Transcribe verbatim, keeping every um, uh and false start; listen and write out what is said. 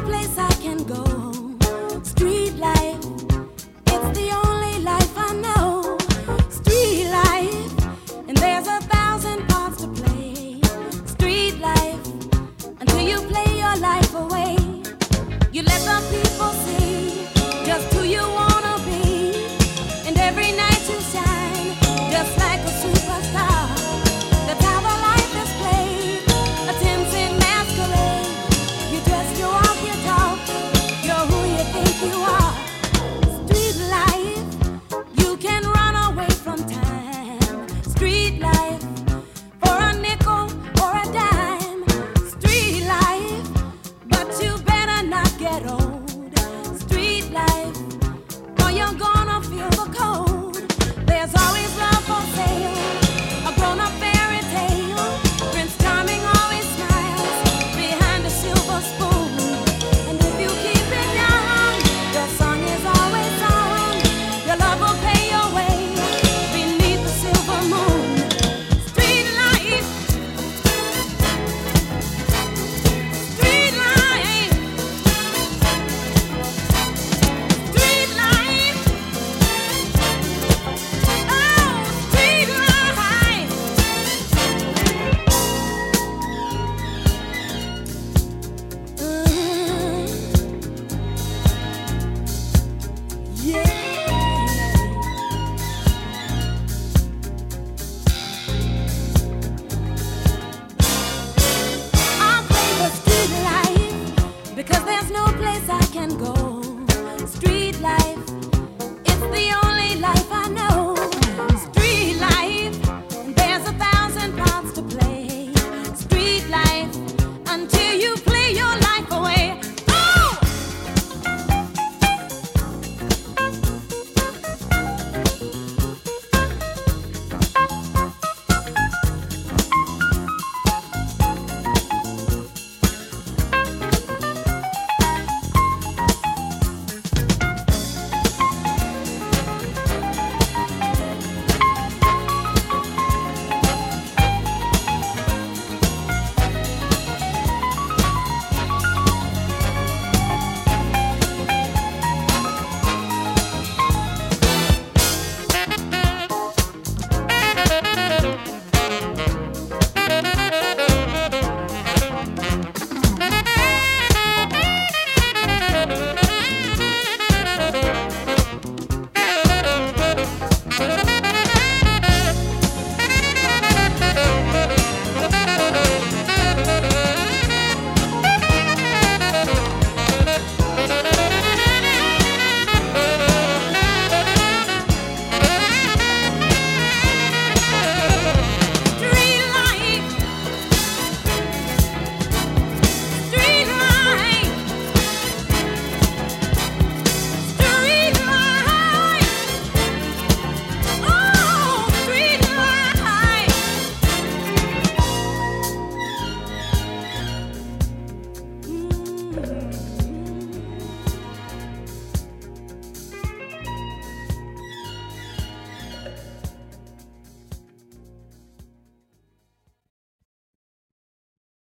place I can go. Street life, it's the only life I know. Street life, and there's a thousand parts to play. Street life, until you play your life away. You let the people see just who you wanna be, and every night you shine just like a superstar. That's how the life is played, a tempting masquerade. You dress, you walk, you talk, you're who you think you are. Street life, you can run away from time. Street life, for a nickel or a dime. Street life, but you better not get old. Street life, or you're gonna feel the cold. There's always love for sale, a grown-up fairy tale. Prince Charming always smiles behind a silver spoon. And if you keep it young, your song is always on. Your love will pay your way beneath the silver moon. Street life, street life, street life. Oh, street life. Mm, yeah. I'll play the street life because there's no place I can go. Street life, it's the only life